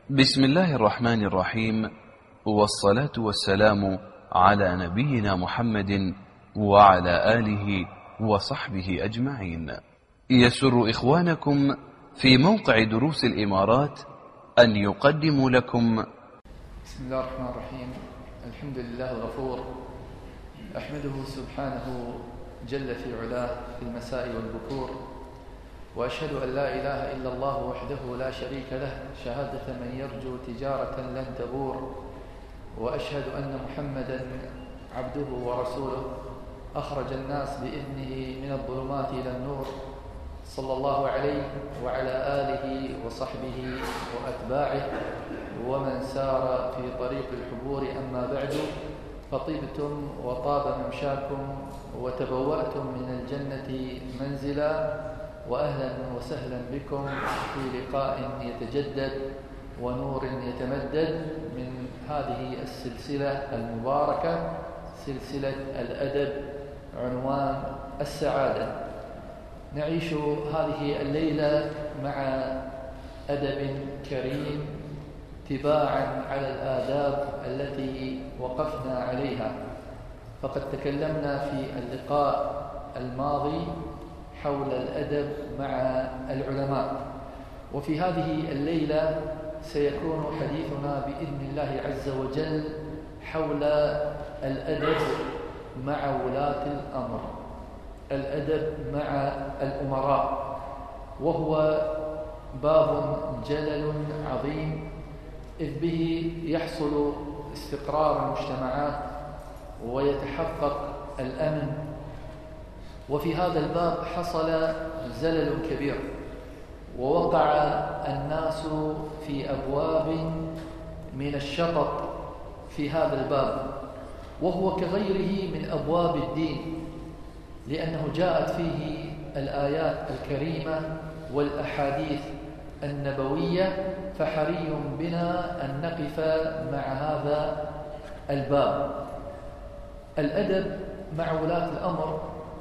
بسم الله الرحمن الرحيم، والصلاة والسلام على نبينا محمد وعلى آله وصحبه أجمعين. يسر إخوانكم في موقع دروس الإمارات أن يقدموا لكم بسم الله الرحمن الرحيم. الحمد لله الغفور، أحمده سبحانه جل في علاه في المساء والبكور، وأشهد أن لا إله إلا الله وحده لا شريك له شهادة من يرجو تجارة لن تبور، وأشهد أن محمدا عبده ورسوله أخرج الناس بإذنه من الظلمات إلى النور، صلى الله عليه وعلى آله وصحبه وأتباعه ومن سار في طريق الحبور. أما بعد، فطبتم وطاب ممشاكم وتبوأتم من الجنة منزلا، وأهلا وسهلا بكم في لقاء يتجدد ونور يتمدد من هذه السلسلة المباركة، سلسلة الأدب، عنوان السعادة. نعيش هذه الليلة مع أدب كريم تباعا على الآداب التي وقفنا عليها. فقد تكلمنا في اللقاء الماضي حول الأدب مع العلماء، وفي هذه الليلة سيكون حديثنا بإذن الله عز وجل حول الأدب مع ولاة الأمر، الأدب مع الأمراء، وهو باب جلل عظيم، إذ به يحصل استقرار المجتمعات ويتحقق الأمن. وفي هذا الباب حصل زلل كبير، ووقع الناس في أبواب من الشطط في هذا الباب، وهو كغيره من أبواب الدين، لأنه جاءت فيه الآيات الكريمة والأحاديث النبوية، فحري بنا أن نقف مع هذا الباب. الأدب مع ولاة الأمر،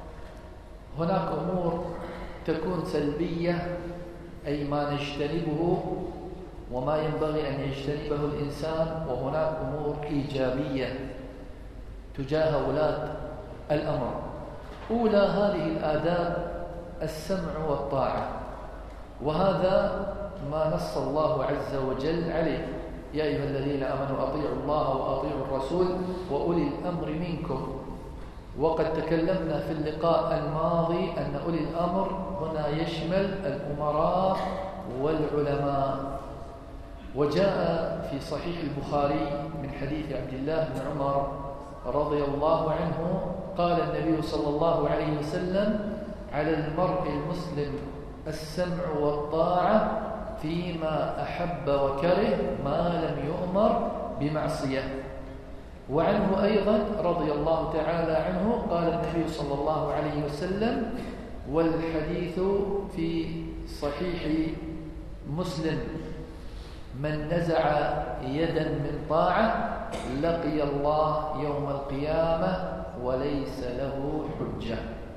هناك أمور تكون سلبية، أي ما نجتنبه وما ينبغي أن يجتنبه الإنسان، وهناك أمور إيجابية تجاه ولاة الأمر. أولى هذه الآداب السمع والطاعة، وهذا ما نص الله عز وجل عليه: يا أيها الذين آمنوا أطيعوا الله وأطيعوا الرسول وأولي الأمر منكم. وقد تكلمنا في اللقاء الماضي أن أولي الأمر هنا يشمل الأمراء والعلماء. وجاء في صحيح البخاري من حديث عبد الله بن عمر رضي الله عنه قال النبي صلى الله عليه وسلم: على المرء المسلم السمع والطاعة فيما أحب وكره ما لم يؤمر بمعصية. وعنه أيضا رضي الله تعالى عنه قال النبي صلى الله عليه وسلم، والحديث في صحيح مسلم: من نزع يدا من طاعة لقي الله يوم القيامة وليس له حجة.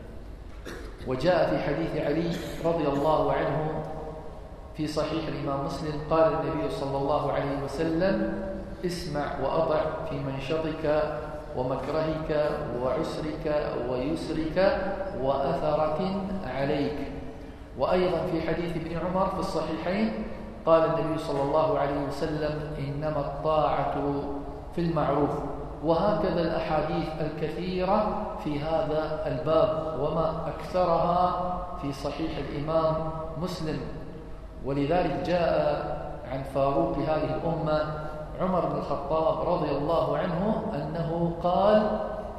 وجاء في حديث علي رضي الله عنه في صحيح الإمام مسلم قال النبي صلى الله عليه وسلم: اسمع وأطع في منشطك ومكرهك وعسرك ويسرك وأثرة عليك. وأيضا في حديث ابن عمر في الصحيحين قال النبي صلى الله عليه وسلم: إنما الطاعة في المعروف. وهكذا الأحاديث الكثيرة في هذا الباب، وما أكثرها في صحيح الإمام مسلم. ولذلك جاء عن فاروق هذه الأمة عمر بن الخطاب رضي الله عنه أنه قال: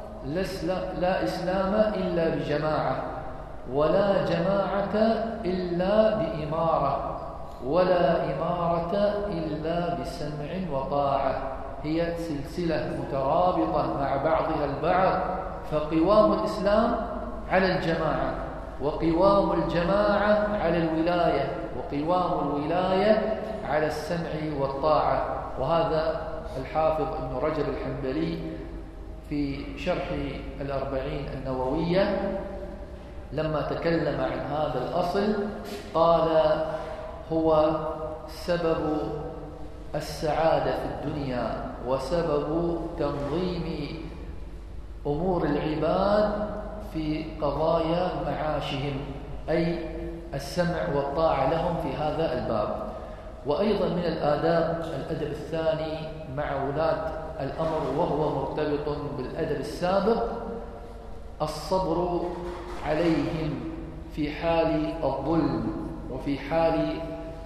لا إسلام إلا بجماعة، ولا جماعة إلا بإمارة، ولا إمارة إلا بسمع وطاعة. هي سلسلة مترابطة مع بعضها البعض، فقوام الإسلام على الجماعة، وقوام الجماعة على الولاية، وقوام الولاية على السمع والطاعة. وهذا الحافظ ابن رجب الحنبلي في شرح الأربعين النووية لما تكلم عن هذا الأصل قال: هو سبب السعادة في الدنيا وسبب تنظيم أمور العباد في قضايا معاشهم، أي السمع والطاعة لهم في هذا الباب. وأيضا من الآداب الأدب الثاني مع ولاة الأمر، وهو مرتبط بالأدب السابق، الصبر عليهم في حال الظلم وفي حال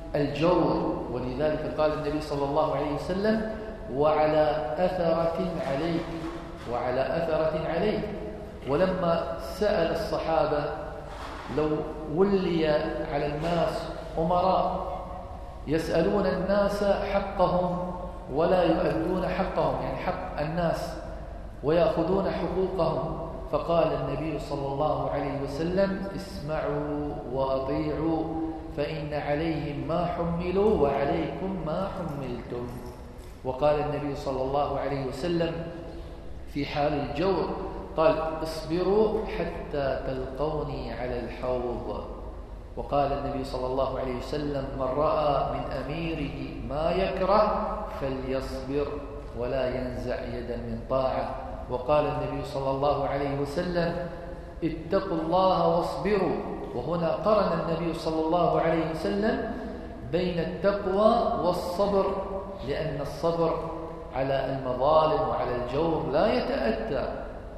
الجور. ولذلك قال النبي صلى الله عليه وسلم: وعلى أثرة عليك، وعلى أثرة عليك. ولما سأل الصحابة: لو ولي على الناس أمراء يسألون الناس حقهم ولا يؤدون حقهم، يعني حق الناس، ويأخذون حقوقهم، فقال النبي صلى الله عليه وسلم: اسمعوا وأطيعوا فإن عليهم ما حملوا وعليكم ما حملتم. وقال النبي صلى الله عليه وسلم في حال الجور قال: اصبروا حتى تلقوني على الحوض. وقال النبي صلى الله عليه وسلم: من رأى من أميره ما يكره فليصبر ولا ينزع يدا من طاعة. وقال النبي صلى الله عليه وسلم: اتقوا الله واصبروا. وهنا قرن النبي صلى الله عليه وسلم بين التقوى والصبر، لأن الصبر على المظالم وعلى الجور لا يتأتى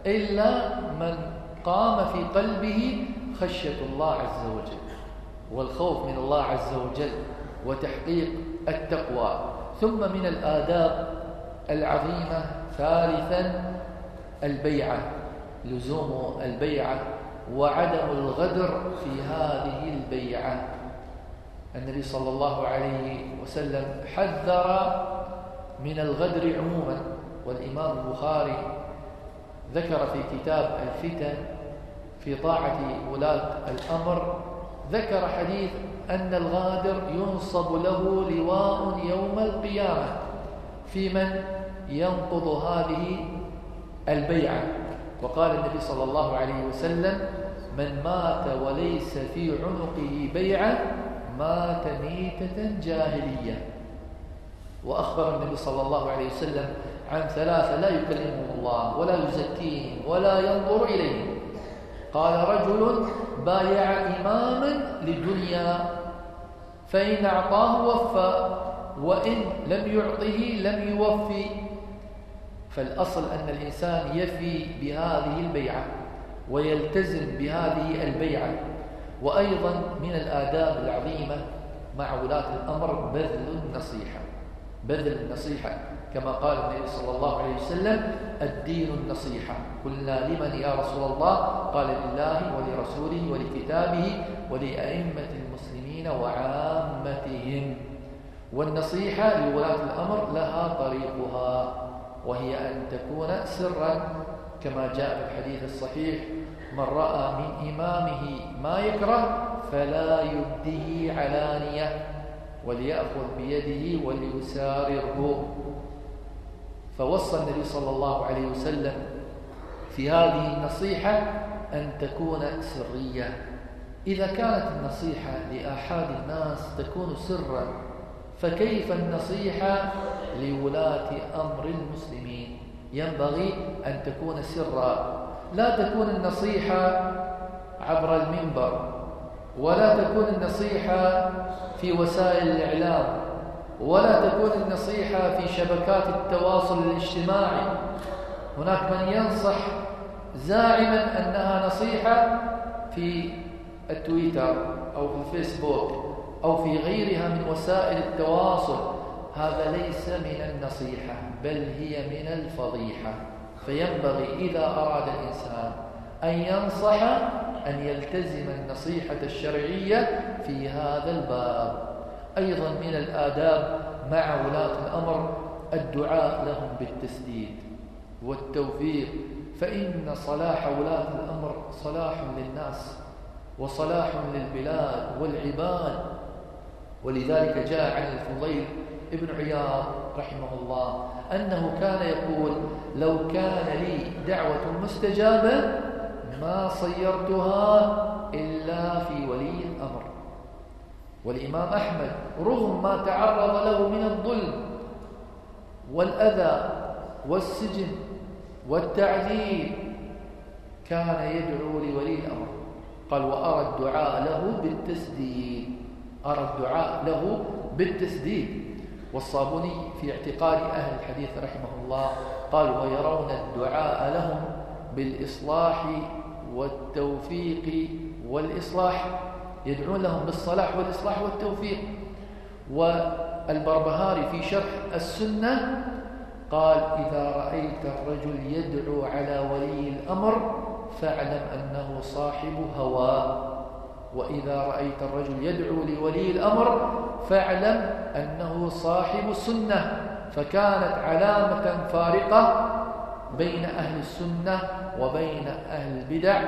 إلا من قام في قلبه خشية الله عز وجل والخوف من الله عز وجل وتحقيق التقوى. ثم من الآداب العظيمة ثالثا البيعة، لزوم البيعة وعدم الغدر في هذه البيعة. النبي صلى الله عليه وسلم حذر من الغدر عموما، والإمام البخاري ذكر في كتاب الفتن في طاعة ولاة الأمر، ذكر حديث أن الغادر ينصب له لواء يوم القيامة في من ينقض هذه البيعة. وقال النبي صلى الله عليه وسلم: من مات وليس في عنقه بيعة مات ميتة جاهلية. وأخبر النبي صلى الله عليه وسلم عن ثلاثة لا يكلمهم الله ولا يزكيهم ولا ينظر إليهم. قال: رجل بايع إماما لدنيا فإن أعطاه وفى وإن لم يعطه لم يوفي. فالأصل أن الإنسان يفي بهذه البيعة ويلتزم بهذه البيعة. وأيضا من الآداب العظيمة مع ولاة الأمر بذل النصيحة كما قال النبي صلى الله عليه وسلم: الدين النصيحة. قلنا: لمن يا رسول الله؟ قال: لله ولرسوله ولكتابه ولأئمة المسلمين وعامتهم. والنصيحة لولاة الأمر لها طريقها، وهي أن تكون سرا كما جاء في الحديث الصحيح: من رأى من إمامه ما يكره فلا يبديه علانية وليأخذ بيده وليسارره. فوصى النبي صلى الله عليه وسلم في هذه النصيحة أن تكون سرية. إذا كانت النصيحة لآحاد الناس تكون سرا، فكيف النصيحة لولاة أمر المسلمين؟ ينبغي أن تكون سرا، لا تكون النصيحة عبر المنبر، ولا تكون النصيحة في وسائل الإعلام، ولا تكون النصيحة في شبكات التواصل الاجتماعي. هناك من ينصح زاعما أنها نصيحة في التويتر أو في الفيسبوك أو في غيرها من وسائل التواصل. هذا ليس من النصيحة، بل هي من الفضيحة. فينبغي إذا أراد الإنسان أن ينصح أن يلتزم النصيحة الشرعية في هذا الباب. أيضا من الآداب مع ولاة الأمر الدعاء لهم بالتسديد والتوفيق، فإن صلاح ولاة الأمر صلاح للناس وصلاح للبلاد والعباد. ولذلك جاء عن الفضيل ابن عياض رحمه الله أنه كان يقول: لو كان لي دعوة مستجابة ما صيرتها إلا في ولي الأمر. والإمام أحمد رغم ما تعرض له من الظلم والأذى والسجن والتعذيب كان يدعو لولي الأمر. قال وأرى الدعاء له بالتسديد، أرى الدعاء له بالتسديد. والصابوني في اعتقاد أهل الحديث رحمه الله قال ويرون الدعاء لهم بالإصلاح والتوفيق والإصلاح، يدعون لهم بالصلاح والإصلاح والتوفيق. والبربهاري في شرح السنة قال إذا رأيت الرجل يدعو على ولي الأمر فاعلم أنه صاحب هوى، وإذا رأيت الرجل يدعو لولي الأمر فاعلم أنه صاحب سنة. فكانت علامة فارقة بين أهل السنة وبين أهل البدع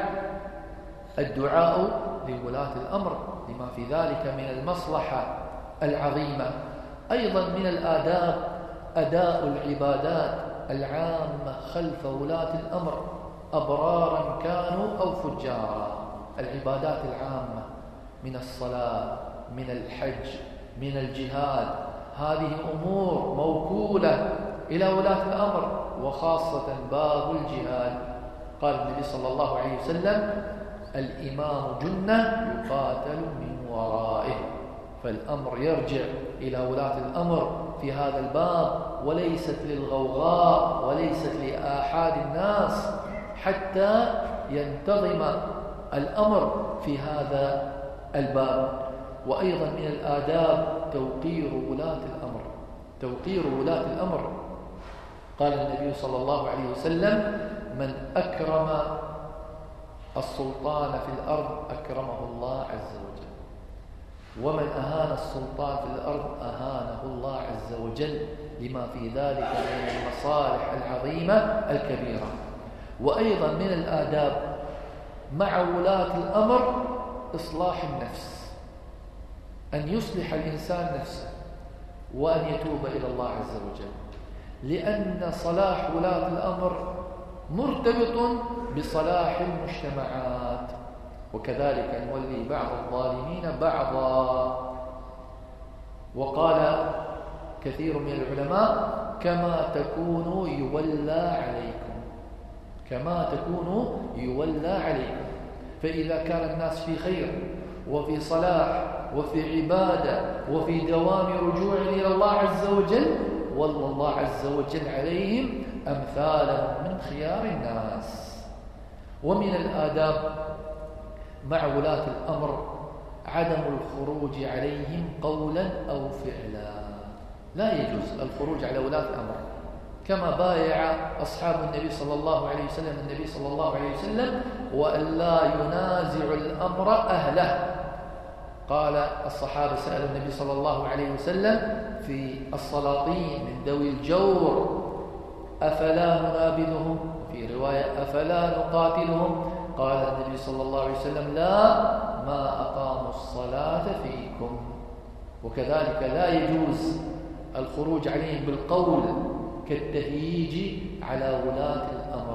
الدعاء لولاة الأمر لما في ذلك من المصلحة العظيمة. أيضا من الآداب أداء العبادات العامة خلف ولاة الأمر أبرارا كانوا أو فجارا. العبادات العامة من الصلاة، من الحج، من الجهاد، هذه أمور موكولة إلى ولاة الأمر، وخاصة باب الجهاد. قال النبي صلى الله عليه وسلم الإمام جنة يقاتل من ورائه. فالأمر يرجع إلى ولاة الأمر في هذا الباب، وليست للغوغاء وليست لآحاد الناس، حتى ينتظم الأمر في هذا الباب. وأيضا من الآداب توقير ولاة الأمر، توقير ولاة الأمر. قال النبي صلى الله عليه وسلم من أكرم السلطان في الأرض أكرمه الله عز وجل، ومن أهان السلطان في الأرض أهانه الله عز وجل، لما في ذلك من المصالح العظيمة الكبيرة. وأيضا من الآداب مع ولاة الأمر إصلاح النفس، أن يصلح الإنسان نفسه وأن يتوب إلى الله عز وجل، لأن صلاح ولاة الأمر مرتبط بصلاح المجتمعات، وكذلك نولي بعض الظالمين بعضا. وقال كثير من العلماء كما تكونوا يولى عليكم، كما تكونوا يولى عليكم. فإذا كان الناس في خير وفي صلاح وفي عبادة وفي دوام رجوع إلى الله عز وجل، والله الله عز وجل عليهم أمثالهم من خيار الناس. ومن الآداب مع ولاة الأمر عدم الخروج عليهم قولا أو فعلا. لا يجوز الخروج على ولاة الأمر، كما بايع أصحاب النبي صلى الله عليه وسلم النبي صلى الله عليه وسلم وأن لا ينازع الأمر أهله. قال الصحابة سألوا النبي صلى الله عليه وسلم في السلاطين من ذوي الجور أفلا ننابذهم، في رواية أفلا نقاتلهم؟ قال النبي صلى الله عليه وسلم لا، ما أقاموا الصلاة فيكم. وكذلك لا يجوز الخروج عليهم بالقول كالتهييج على ولاة الأمر،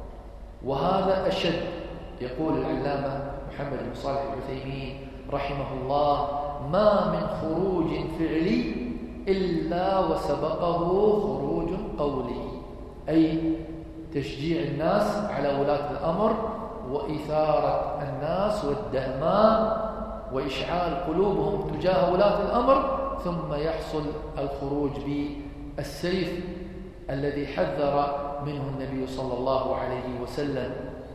وهذا أشد. يقول العلامة محمد بن صالح العثيمين رحمه الله ما من خروج فعلي إلا وسبقه خروج قولي، أي تشجيع الناس على ولاة الأمر وإثارة الناس والدهماء وإشعال قلوبهم تجاه ولاة الأمر، ثم يحصل الخروج بالسيف الذي حذر منه النبي صلى الله عليه وسلم.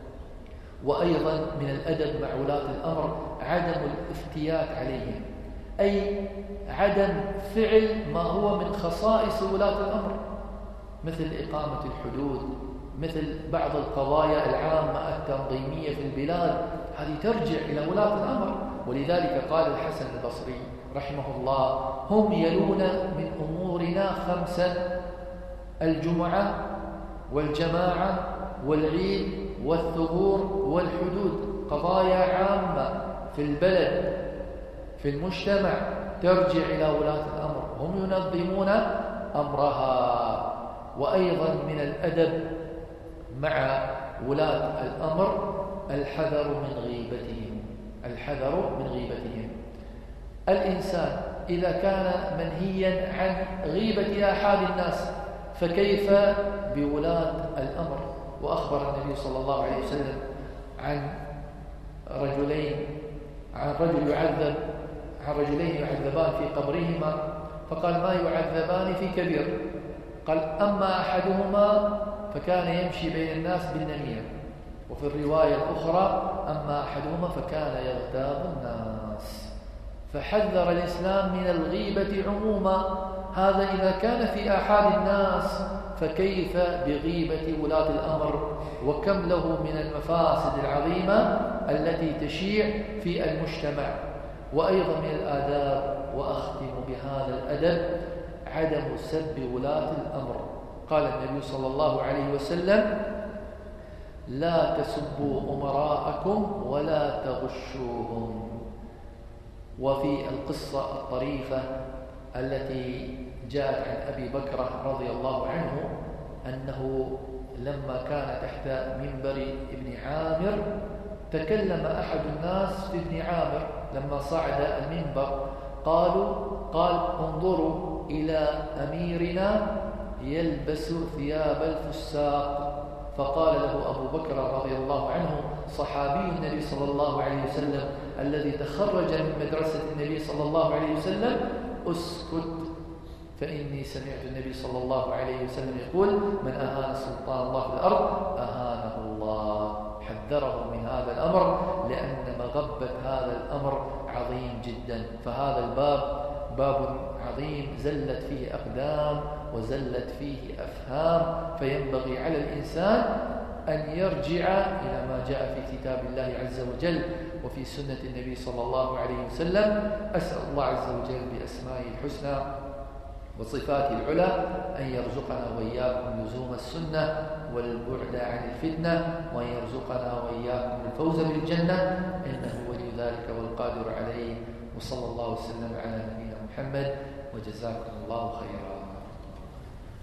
وأيضا من الأدب مع ولاة الأمر عدم الافتيات عليهم، أي عدم فعل ما هو من خصائص ولاة الأمر، مثل إقامة الحدود، مثل بعض القضايا العامة التنظيمية في البلاد، هذه ترجع إلى ولاة الأمر. ولذلك قال الحسن البصري رحمه الله هم يلون من أمورنا خمسا: الجمعة والجماعة والعيد والثغور والحدود، قضايا عامة في البلد في المجتمع ترجع إلى ولاة الأمر، هم ينظمون أمرها. وأيضا من الأدب مع ولاة الأمر الحذر من غيبتهم، الحذر من غيبتهم. الإنسان إذا كان منهيا عن غيبة أحد الناس فكيف بولاة الأمر؟ وأخبر النبي صلى الله عليه وسلم عن رجلين يعذبان في قبرهما، فقال ما يعذبان في كبير. قال أما أحدهما فكان يمشي بين الناس بالنميمة، وفي الرواية الأخرى أما أحدهما فكان يغتاب الناس. فحذر الإسلام من الغيبة عموما. هذا إذا كان في آحاد الناس، فكيف بغيبة ولاة الأمر؟ وكم له من المفاسد العظيمة التي تشيع في المجتمع. وأيضا من الآداب، وأختم بهذا الأدب، عدم سب ولاة الأمر. قال النبي صلى الله عليه وسلم: لا تسبوا أمراءكم ولا تغشوهم. وفي القصة الطريفة التي جاءت عن أبي بكر رضي الله عنه أنه لما كان تحت منبر ابن عامر تكلم أحد الناس في ابن عامر لما صعد المنبر، قال انظروا إلى أميرنا يلبس ثياب الفساق. فقال له أبو بكر رضي الله عنه صحابي النبي صلى الله عليه وسلم الذي تخرج من مدرسة النبي صلى الله عليه وسلم: اسكت، فإني سمعت النبي صلى الله عليه وسلم يقول: من أهان سلطان الله في الأرض أهانه الله. حذره من هذا الأمر لأن مغبة هذا الأمر عظيم جدا. فهذا الباب باب عظيم زلت فيه أقدام وزلت فيه أفهام، فينبغي على الإنسان أن يرجع إلى ما جاء في كتاب الله عز وجل وفي سنة النبي صلى الله عليه وسلم. أسأل الله عز وجل بأسمائه الحسنى وصفاته العلى أن يرزقنا وإياكم لزوم السنة والبعد عن الفتنة، وأن يرزقنا وإياكم الفوز بالجنة، إنه ولي ذلك والقادر عليه. وصلى الله وسلم على نبينا محمد، وجزاكم الله خيرا.